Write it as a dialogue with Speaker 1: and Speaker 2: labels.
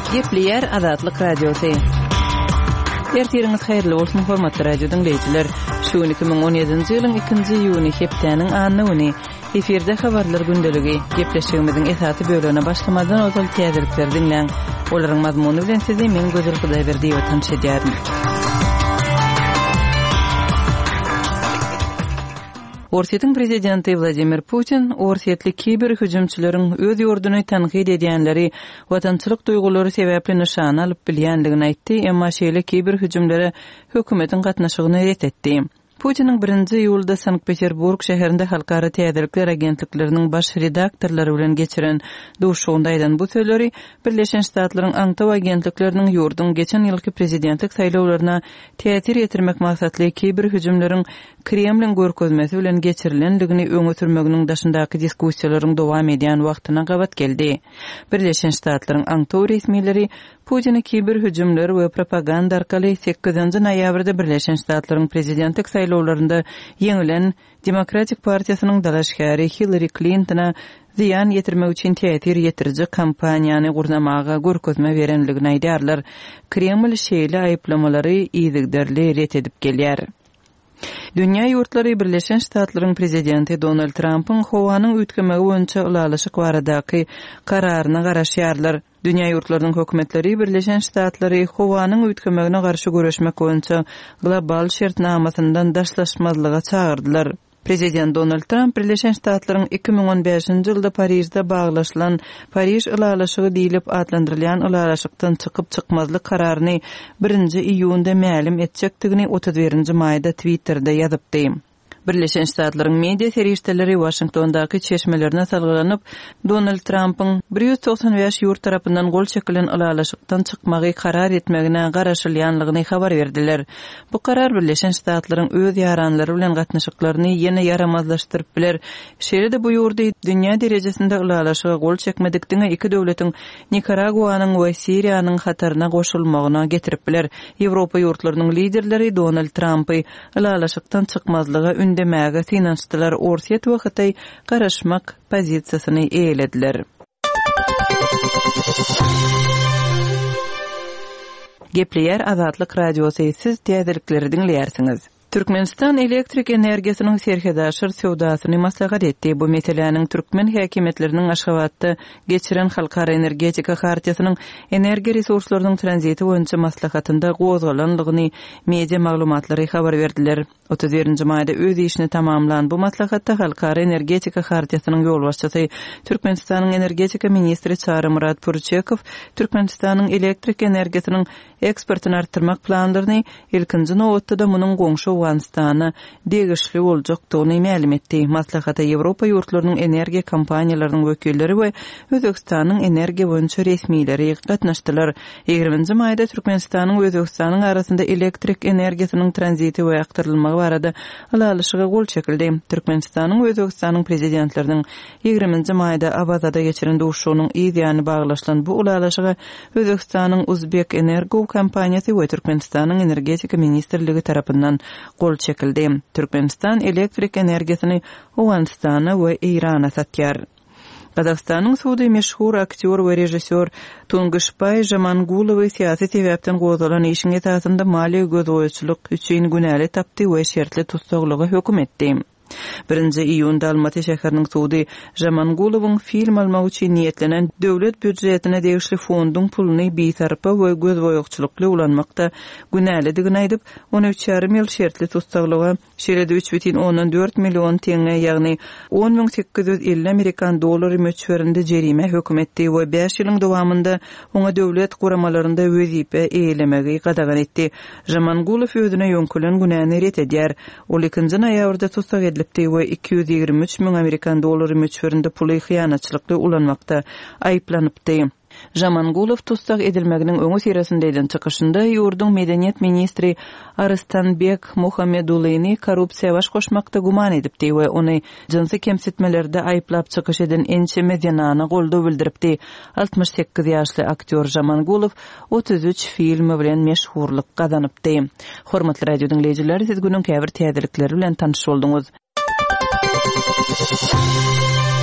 Speaker 1: Gepleyer Azatlyk Radiosu. Ertiriniz hayırlı olsun hormatly radio dinleyijiler. Şu 2017-nji ýylyň 2-nji ýuny hepdeniň anyny efirde habarlar gündəligi gepleşigimiziň esasy bölügine başlamadan ozal täzelikler dinleň. Olaryň mazmuny bilen sizi men Gözül Hudaýberdi tanışdyrarym. Orsiýetiň prezidenti Vladimir Putin orsiýetli kiber hüjümçüleriň öz ýurduny tanqid edýänleri watançylyk duýgulary sebäpli nişan alyp bilýändigini aýtdy, emma şeýle kiber hüjümlere hökümetiň gatnaşygyny ret etdi. Putinin 1-nji ýylda Sankt-Peterburg şäherinde halkara täzelikler agentlikleriniň baş redaktorlary bilen geçiren duşugynda aýdan bu sözleri Birleşen Ştatlaryň aňtaw agentlikleriniň ýurduň geçen ýylky prezidentlik saýlawlaryna täsir ýetirmek maksatly kiber hüjümleriň Kremlin görkezmesi bilen geçirilendigini öňe sürmeginiň daşyndaky diskussiýalaryň dowam edýän wagtyna gabat geldi. Birleşen Ştatlaryň aňtaw resmileri Putin'i kiber hüjümler we propaganda arkaly 8-nji noýabrda Birleşen Ştatlaryň prezidentlik saýlawlarynda ýeňilen Demokratik Partiýasynyň dalaşgary Hillary Clinton'a ziýan ýetirmek üçin täsir ýetirji kampaniýany gurnamaga görkezme berenligini aýdýarlar. Kreml şeýle aýplamalary ýygyderli ret edip gelýär. Dünya ýurtlary Birleşen Ştatlaryň prezidenti Donald Trump'yň howanyň ütkemegi boýunça ulalaşyk baradaky kararyna garaşýarlar. Dünya ýurtlarynyň hökümetleri Birleşen Ştatlary howanyň ütkemegine garşy göreşmek boýunça global şertnamasyndan daşlaşmazlyga çağırdylar. Prezident Donald Trump Birleşen Ştatlaryň 2015-nji ýylda Parisde baglaşylan Paris ulalaşygy diýilip adlandyrylýan ulalaşykdan çykyp çykmazlyk kararyny 1-nji iýunda ma'lum etjekdigini 31-nji maýda Twitter'de ýazypdy. Birleşen Ştatlaryň media serişdeleri Washingtondaky çeşmelerine salgylanyp Donald Trump'yň 195 ýurt tarapyndan gol çekilen ulalaşykdan çykmagy karar etmegine garaşylýanlygyny habar berdiler. Bu karar Birleşen Ştatlaryň öz ýaranlary bilen gatnaşyklaryny ýene yaramazlaşdyryp biler. Şeýle bu ýurda dünýä derejesinde ulalaşyga gol çekmedikdiňe iki döwletiň Nikaraguanyň we Siriýanyň hataryna goşulmagyna getirip biler. Ýewropa ýurtlarynyň liderleri Donald Trump'y ulalaşykdan çykmazlyga demäge finansçylar orsiýet wagty garaşmak pozisiýasyny eýlediler. Gepleyer Azatlyk Radiosu, siz täzelikleri dinleýärsiňiz. Türkmenistan elektrik energiýasynyň serhedaşyr sowdasyny maslahat etdi. Bu meseleniň türkmen häkimetleriniň Aşgabatda geçiren halkara energetika hartyýasynyň energiýa resurslarynyň tranziti boýunça maslahatynda gozgalanlygyny media maglumatlary habar berdiler. 31-nji maýda öz işini tamamlan bu maslahatda halkara energetika hartyýasynyň ýolbaşçysy Türkmenistanyň energetika ministri Çary Murat Purçekow Türkmenistanyň elektrik energiýasynyň eksportyny artdyrmak planlaryny ilkinji nowatda munyň goňşy Awganistana degişli boljakdygyny ma'lum etdi. Maslahata Ýewropa ýurtlarynyň energiýa kompaniýalarynyň wekilleri we Özbekistanyň energiýa boýunça resmiýleri gatnaşdylar. 20-nji maýda Türkmenistanyň we Özbekistanyň arasynda elektrik energiýasynyň tranziti we aktarylmagy barada ulalaşyga gol çekildi. Türkmenistanyň we Özbekistanyň prezidentläriniň 20-nji maýda Abazada geçiren duşugynyň ýygyny baglaşylan bu ulalaşyga Özbekistanyň Uzbek Energo kompaniýasy we Türkmenistanyň energetika ministrligi tarapyndan gol çekildi. Türkmenistan elektrik energiýasyny Awganistana we Irana satýar. Kazakstanyň suwdy meşhur aktyor we rejissor Tungushpay Jamangulowy syýasy sebäpden gozalan işiň esasynda mali gözgoýçylyk üçin günäli tapdy we şertli tutsaklyga hökm etdi. 1-nji iýunda Almaty şäheriniň suwdy Jamangulowyň film almak üçin niýetlenen döwlet büdjetine degişli fondyň puluny bitarpa we gözgoýçylykly ulanmakda günälidigini aýdyp 13,5 ýyl şertli tutsaklyga şerede 3,4 million teňe ýagny 10.850 Amerikan dollary möçberinde jerime hökm etdi we 5 ýylyň dowamında oňa döwlet guramallarynda wezipä eýlemegi gadagan etdi. Jamangulow özüne ýönkelen günäni ret edýär. Ol 2-nji noýabrda tutsak edilipdi we 223 000 Amerikan dollary möçberinde puly hyýanatçylykly ulanmakda aýplanypdy. Jamangulow tutsak edilmeginiň öňü sirasyndaýdan çykyşynda ýurduň medeniýet ministri Arstanbek Muhammedulyny korrupsiýa baş goşmakda guman edipdi we ony jinsy kemsitmelerde aýplap çykyş eden Ençe Medyanany golda bildiripdi. 68 ýaşly aktyor Jamangulow 33 filmi bilen meşhurlyk gazanypdy. Hormatly radio dinleýijiler, siz günüň käbir täzelikleri bilen tanyş bolduňuz.